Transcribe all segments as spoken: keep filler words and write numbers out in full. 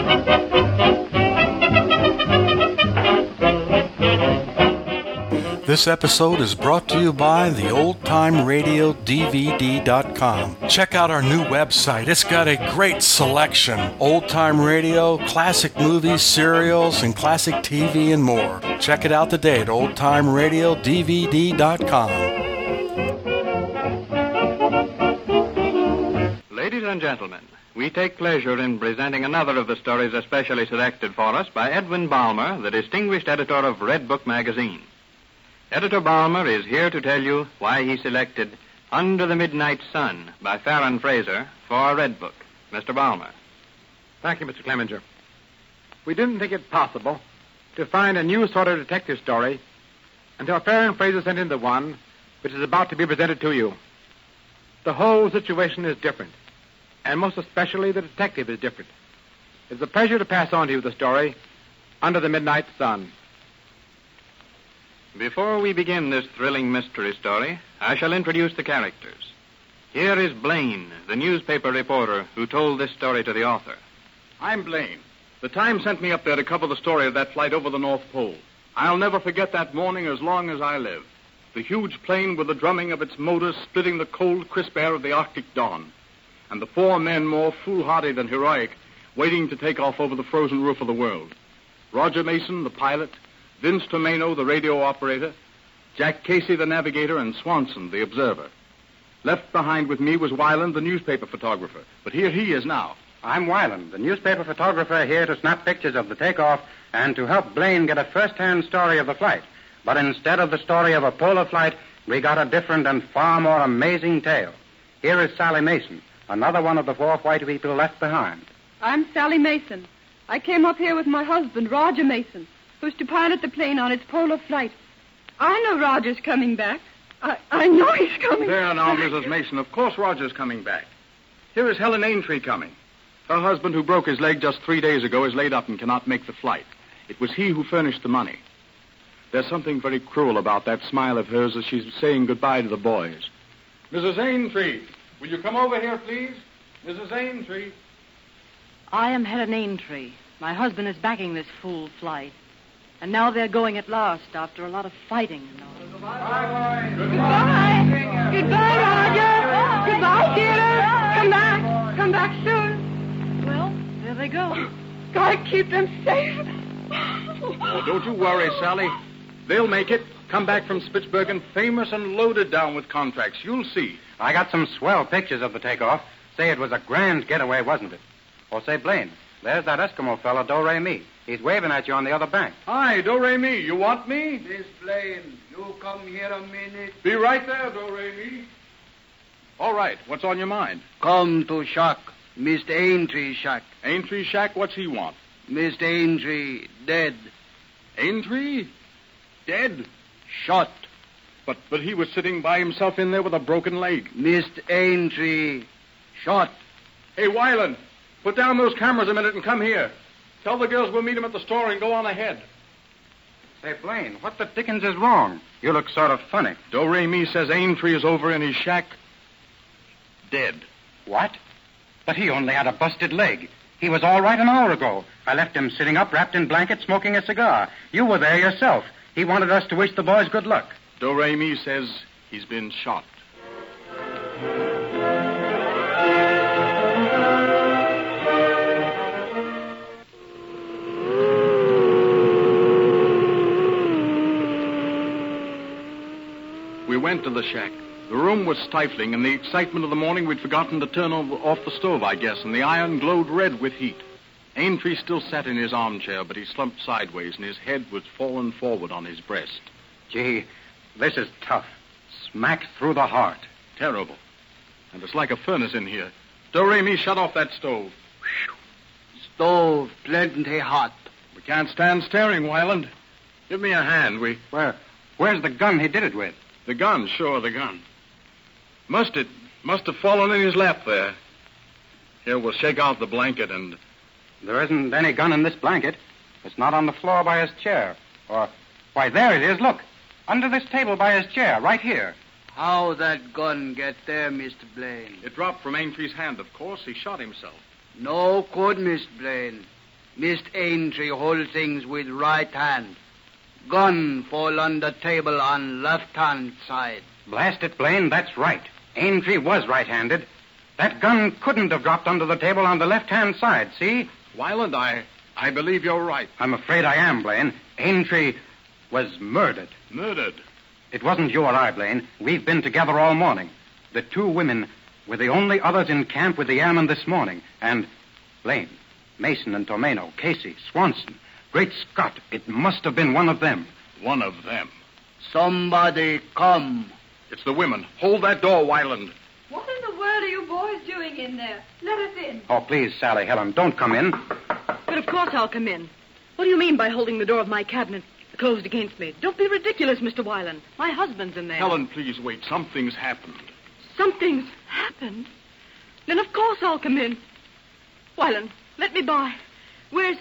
This episode is brought to you by the old time radio D V D dot com. Check out our new website. It's got a great selection. Old time radio, classic movies, serials, and classic T V and more. Check it out today at old time radio D V D dot com. Ladies and gentlemen, we take pleasure in presenting another of the stories especially selected for us by Edwin Balmer, the distinguished editor of Red Book magazine. Editor Balmer is here to tell you why he selected Under the Midnight Sun by Farron Fraser for Red Book. Mister Balmer. Thank you, Mister Clemenger. We didn't think it possible to find a new sort of detective story until Farron Fraser sent in the one which is about to be presented to you. The whole situation is different, and most especially the detective is different. It's a pleasure to pass on to you the story, Under the Midnight Sun. Before we begin this thrilling mystery story, I shall introduce the characters. Here is Blaine, the newspaper reporter who told this story to the author. I'm Blaine. The Times sent me up there to cover the story of that flight over the North Pole. I'll never forget that morning as long as I live. The huge plane with the drumming of its motors splitting the cold, crisp air of the Arctic dawn. And the four men more foolhardy than heroic, waiting to take off over the frozen roof of the world. Roger Mason, the pilot, Vince Tomeno, the radio operator, Jack Casey, the navigator, and Swanson, the observer. Left behind with me was Weiland, the newspaper photographer. But here he is now. I'm Weiland, the newspaper photographer here to snap pictures of the takeoff and to help Blaine get a first-hand story of the flight. But instead of the story of a polar flight, we got a different and far more amazing tale. Here is Sally Mason, another one of the four white people left behind. I'm Sally Mason. I came up here with my husband, Roger Mason, who's to pilot the plane on its polar flight. I know Roger's coming back. I, I know he's coming There back. now, Missus Mason. Of course Roger's coming back. Here is Helen Aintree coming. Her husband, who broke his leg just three days ago, is laid up and cannot make the flight. It was he who furnished the money. There's something very cruel about that smile of hers as she's saying goodbye to the boys. Missus Aintree, will you come over here, please? Missus Aintree. I am Helen Aintree. My husband is backing this fool flight. And now they're going at last after a lot of fighting. Goodbye. Goodbye. Goodbye, Roger. Goodbye, dear. Come back. Come back soon. Well, there they go. God keep them safe. Oh, don't you worry, Sally. They'll make it. Come back from Spitsbergen famous and loaded down with contracts. You'll see. I got some swell pictures of the takeoff. Say, it was a grand getaway, wasn't it? Or say, Blaine, there's that Eskimo fellow, Do-Re-Mi. He's waving at you on the other bank. Hi, Do-Re-Mi. You want me? Miss Blaine, you come here a minute. Be right there, Do-Re-Mi. All right. What's on your mind? Come to shack. Mister Aintree shack. Aintree shack? What's he want? Mister Aintree dead. Aintree? Dead? Shot. But but he was sitting by himself in there with a broken leg. Mister Aintree shot. Hey, Weiland, put down those cameras a minute and come here. Tell the girls we'll meet him at the store and go on ahead. Say, Blaine, what the dickens is wrong? You look sort of funny. Do-Re-Mi says Aintree is over in his shack. Dead. What? But he only had a busted leg. He was all right an hour ago. I left him sitting up, wrapped in blankets, smoking a cigar. You were there yourself. He wanted us to wish the boys good luck. Do-Re-Mi says he's been shot. We went to the shack. The room was stifling. In the excitement of the morning, we'd forgotten to turn over, off the stove, I guess, and the iron glowed red with heat. Aintree still sat in his armchair, but he slumped sideways, and his head was fallen forward on his breast. Gee, this is tough. Smack through the heart. Terrible. And it's like a furnace in here. Do-Re-Mi, shut off that stove. Whew. Stove plenty hot. We can't stand staring, Weiland. Give me a hand. We... Where? Where's the gun he did it with? The gun, sure, the gun. Must it... Must have fallen in his lap there. Here, we'll shake out the blanket and... There isn't any gun in this blanket. It's not on the floor by his chair. Or... Why, there it is, look. Under this table by his chair, right here. How that gun get there, Mister Blaine? It dropped from Aintree's hand, of course. He shot himself. No good, Mister Blaine. Mister Aintree hold things with right hand. Gun fall on the table on left-hand side. Blast it, Blaine, that's right. Aintree was right-handed. That gun couldn't have dropped under the table on the left-hand side, see? Wyland, I, I believe you're right. I'm afraid I am, Blaine. Aintree was murdered. Murdered? It wasn't you or I, Blaine. We've been together all morning. The two women were the only others in camp with the airmen this morning. And, Blaine, Mason and Tomeno, Casey, Swanson. Great Scott, it must have been one of them. One of them? Somebody come. It's the women. Hold that door, Wyland. What in the world are you boys doing in there? Let us in. Oh, please, Sally, Helen, don't come in. But of course I'll come in. What do you mean by holding the door of my cabinet closed against me? Don't be ridiculous, Mister Wyland. My husband's in there. Helen, please wait. Something's happened. Something's happened? Then of course I'll come in. Wyland, let me by. Where's...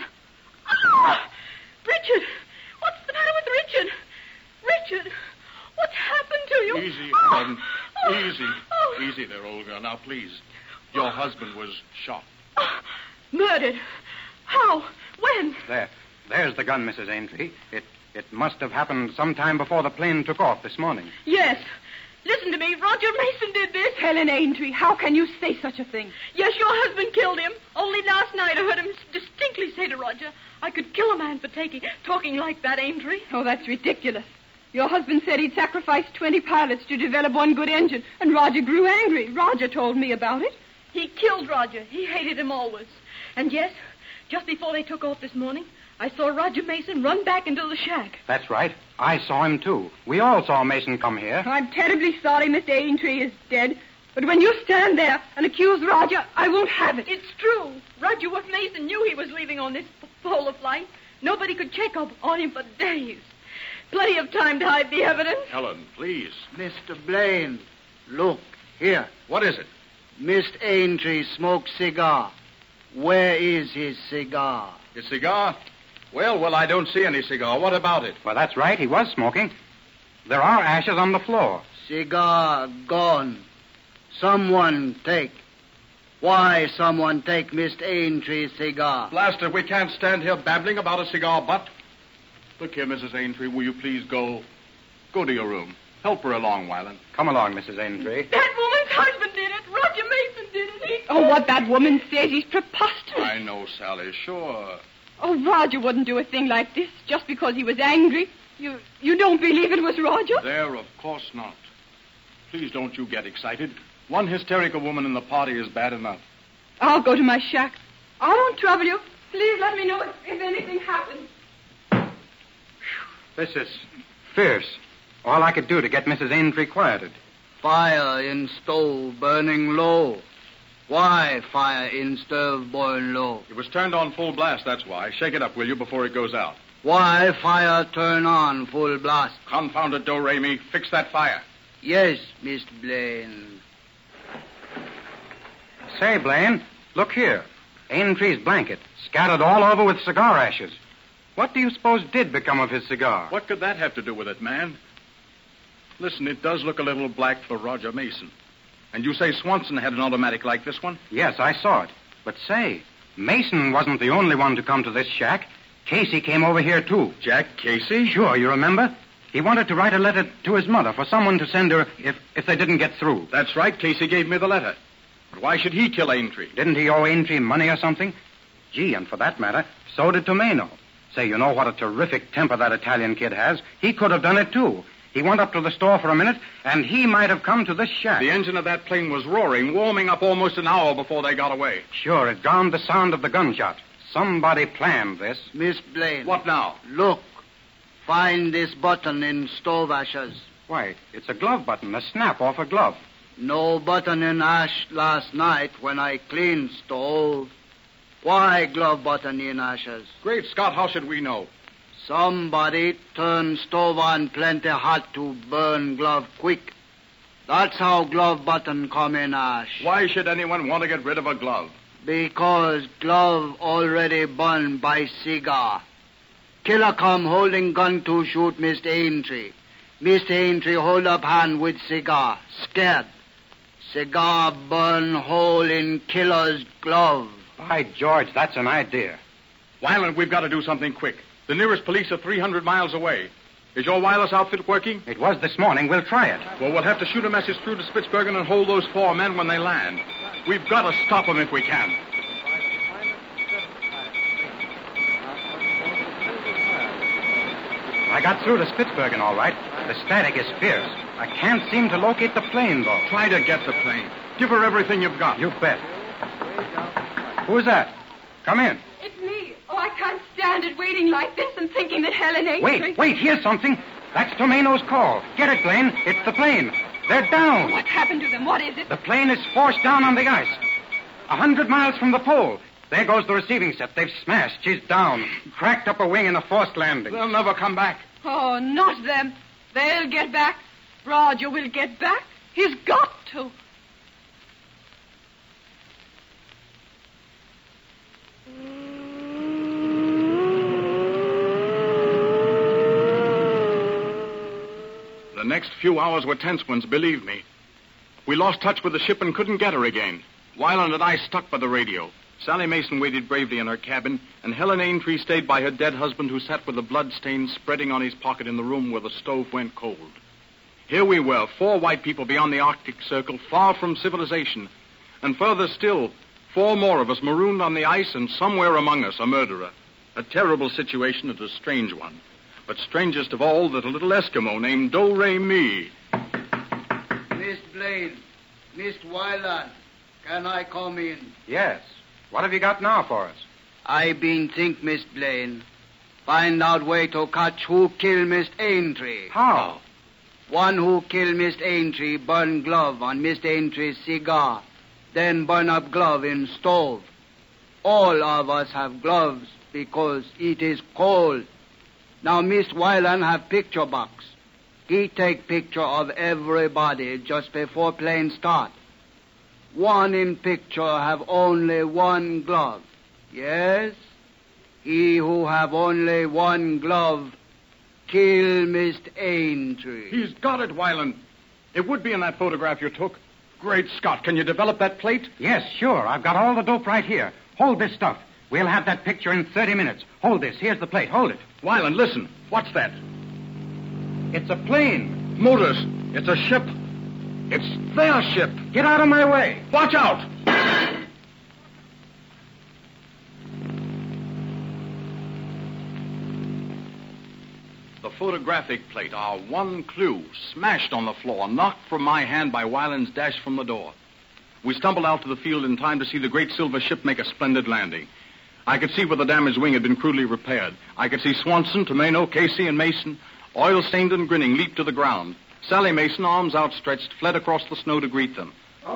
Ah! Richard! What's the matter with Richard? Richard! What's happened to you? Easy, Oh! Helen. Oh! Easy. Oh! Easy there, old girl. Now, please. Your husband was shot. Oh! Murdered? How? When? There. There's the gun, Missus Aintree. It it must have happened sometime before the plane took off this morning. Yes. Listen to me. Roger Mason did this. Helen Aintree, how can you say such a thing? Yes, your husband killed him. Only last night I heard him distinctly say to Roger, I could kill a man for taking, talking like that, Aintree. Oh, that's ridiculous. Your husband said he'd sacrificed twenty pilots to develop one good engine, and Roger grew angry. Roger told me about it. He killed Roger. He hated him always. And yes, just before they took off this morning, I saw Roger Mason run back into the shack. That's right. I saw him, too. We all saw Mason come here. I'm terribly sorry Mister Aintree is dead, but when you stand there and accuse Roger, I won't have it. It's true. Roger Mason knew he was leaving on this polar flight. Nobody could check up on him for days. Plenty of time to hide the evidence. Helen, please. Mister Blaine, look, here. What is it? Mister Aintree smokes cigar. Where is his cigar? His cigar? Well, well, I don't see any cigar. What about it? Well, that's right. He was smoking. There are ashes on the floor. Cigar gone. Someone take. Why someone take Mister Aintree's cigar? Blast it, we can't stand here babbling about a cigar butt. Look here, Missus Aintree, will you please go... Go to your room. Help her along, Wyland. Come along, Missus Aintree. That woman's husband did it. Roger Mason did it. He... Oh, what that woman says is preposterous. I know, Sally, sure. Oh, Roger wouldn't do a thing like this just because he was angry. You you don't believe it was Roger? There, of course not. Please don't you get excited. One hysterical woman in the party is bad enough. I'll go to my shack. I won't trouble you. Please let me know if, if anything happens. This is fierce. All I could do to get Missus Aintree quieted. Fire in stove burning low. Why fire in stove burn low? It was turned on full blast, that's why. Shake it up, will you, before it goes out. Why fire turn on full blast? Confound it, Do-Re-Mi. Fix that fire. Yes, Mister Blaine. Say, Blaine, look here. Aintree's blanket, scattered all over with cigar ashes. What do you suppose did become of his cigar? What could that have to do with it, man? Listen, it does look a little black for Roger Mason. And you say Swanson had an automatic like this one? Yes, I saw it. But say, Mason wasn't the only one to come to this shack. Casey came over here, too. Jack Casey? Sure, you remember? He wanted to write a letter to his mother for someone to send her if, if they didn't get through. That's right. Casey gave me the letter. But why should he kill Aintree? Didn't he owe Aintree money or something? Gee, and for that matter, so did Tomeno. Say, you know what a terrific temper that Italian kid has? He could have done it, too. He went up to the store for a minute, and he might have come to this shack. The engine of that plane was roaring, warming up almost an hour before they got away. Sure, it drowned the sound of the gunshot. Somebody planned this. Miss Blaine. What now? Look. Find this button in stove ashes. Why, it's a glove button, a snap off a glove. No button in ash last night when I cleaned stove. Why glove button in ashes? Great Scott, how should we know? Somebody turned stove on plenty hot to burn glove quick. That's how glove button come in ash. Why should anyone want to get rid of a glove? Because glove already burned by cigar. Killer come holding gun to shoot Mister Aintree. Mister Aintree hold up hand with cigar. Scared. Cigar burn hole in killer's glove. By George, that's an idea. Wyland, we've got to do something quick. The nearest police are three hundred miles away. Is your wireless outfit working? It was this morning. We'll try it. Well, we'll have to shoot a message through to Spitsbergen and hold those four men when they land. We've got to stop them if we can. I got through to Spitsbergen, all right. The static is fierce. I can't seem to locate the plane, though. Try to get the plane. Give her everything you've got. You bet. Who's that? Come in. It's me. Oh, I can't stand it waiting like this and thinking that Helen ain't... Wait, wait, here's something. That's Tomeno's call. Get it, Blaine. It's the plane. They're down. What's happened to them? What is it? The plane is forced down on the ice. A hundred miles from the pole. There goes the receiving set. They've smashed. She's down. Cracked up a wing in a forced landing. They'll never come back. Oh, not them. They'll get back. Roger will get back. He's got to. The next few hours were tense ones, believe me. We lost touch with the ship and couldn't get her again. Wyland and I stuck by the radio. Sally Mason waited bravely in her cabin, and Helen Aintree stayed by her dead husband, who sat with the blood stains spreading on his pocket in the room where the stove went cold. Here we were, four white people beyond the Arctic Circle, far from civilization. And further still, four more of us marooned on the ice, and somewhere among us a murderer. A terrible situation and a strange one. But strangest of all, that a little Eskimo named Do-Re-Mi. Miss Blaine, Miss Wyland, can I come in? Yes. What have you got now for us? I been think, Miss Blaine. Find out way to catch who kill Miss Aintree. How? One who kill Miss Aintree burn glove on Miss Aintree's cigar, then burn up glove in stove. All of us have gloves because it is cold. Now Miss Wyland have picture box. He take picture of everybody just before plane start. One in picture have only one glove. Yes, he who have only one glove kill Mister Aintree. He's got it, Wyland. It would be in that photograph you took. Great Scott, can you develop that plate? Yes, sure. I've got all the dope right here. Hold this stuff. We'll have that picture in thirty minutes. Hold this. Here's the plate. Hold it. Wyland, listen. What's that? It's a plane. Motors. It's a ship. It's their ship. Get out of my way. Watch out! The photographic plate, our one clue, smashed on the floor, knocked from my hand by Wyland's dash from the door. We stumbled out to the field in time to see the great silver ship make a splendid landing. I could see where the damaged wing had been crudely repaired. I could see Swanson, Tomeno, Casey, and Mason, oil-stained and grinning, leap to the ground. Sally Mason, arms outstretched, fled across the snow to greet them.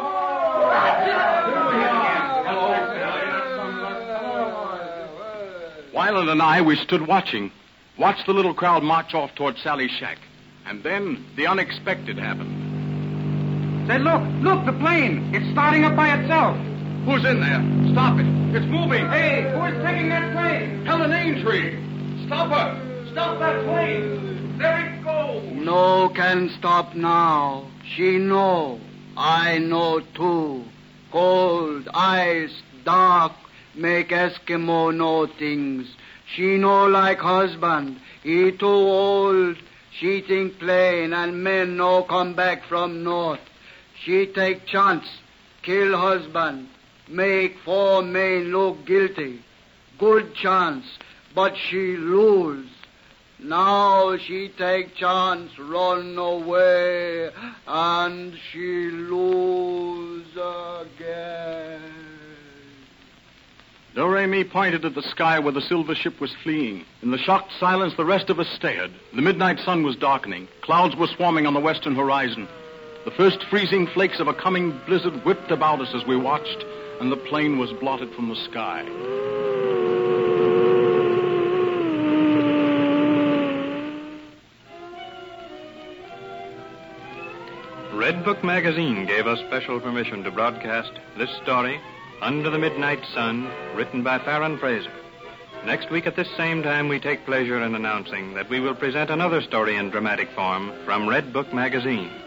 Wyland and I, we stood watching. Watched the little crowd march off toward Sally's shack. And then the unexpected happened. Say, look, look, the plane. It's starting up by itself. Who's in there? Stop it. It's moving. Hey, who is taking that plane? Helen Aintree. Stop her. Stop that plane. There it goes. No can stop now. She know. I know too. Cold, ice, dark, make Eskimo know things. She know like husband. He too old. She think plain and men no come back from north. She take chance. Kill husband. Make four men look guilty. Good chance. But she lose. Now she take chance, run away, and she lose again. Do-Re-Mi pointed at the sky where the silver ship was fleeing. In the shocked silence, the rest of us stared. The midnight sun was darkening. Clouds were swarming on the western horizon. The first freezing flakes of a coming blizzard whipped about us as we watched, and the plane was blotted from the sky. Red Book Magazine gave us special permission to broadcast this story, Under the Midnight Sun, written by Farron Fraser. Next week at this same time, we take pleasure in announcing that we will present another story in dramatic form from Red Book Magazine.